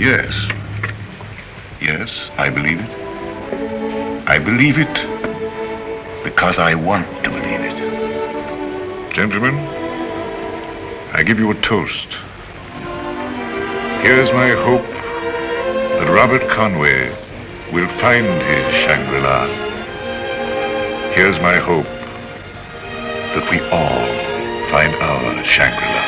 Yes. Yes, I believe it. I believe it because I want to believe it. Gentlemen, I give you a toast. Here's my hope that Robert Conway will find his Shangri-La. Here's my hope that we all find our Shangri-La.